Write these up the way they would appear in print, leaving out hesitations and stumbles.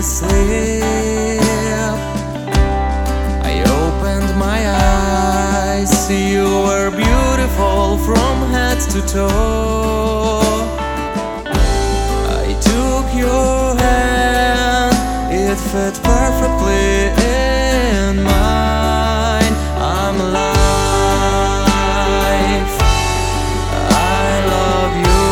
asleep, I opened my eyes. You were beautiful from head to toe. I took your hand, it fit perfectly in mine. I'm alive, I love you.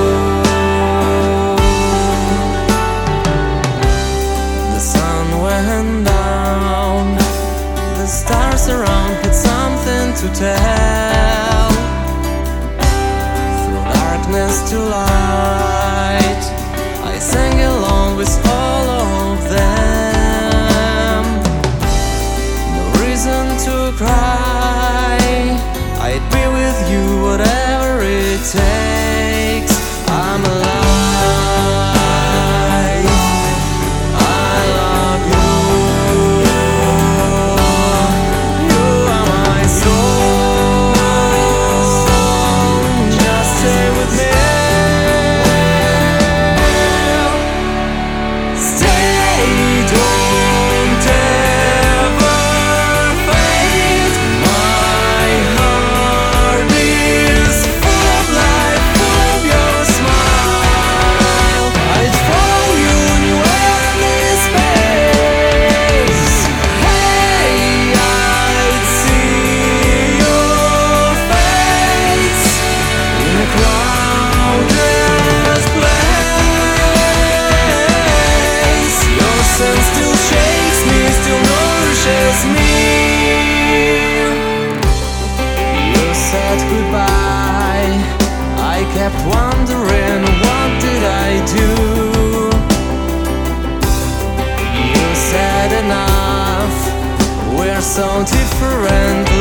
The sun went down, the stars around had something to tell. Through darkness to light, I sang along with all of them. No reason to cry, I'd be with you whatever it takes. I'm alive, I love you. You are my soul, just stay with me. Kept wondering, what did I do? You said enough, we're so different.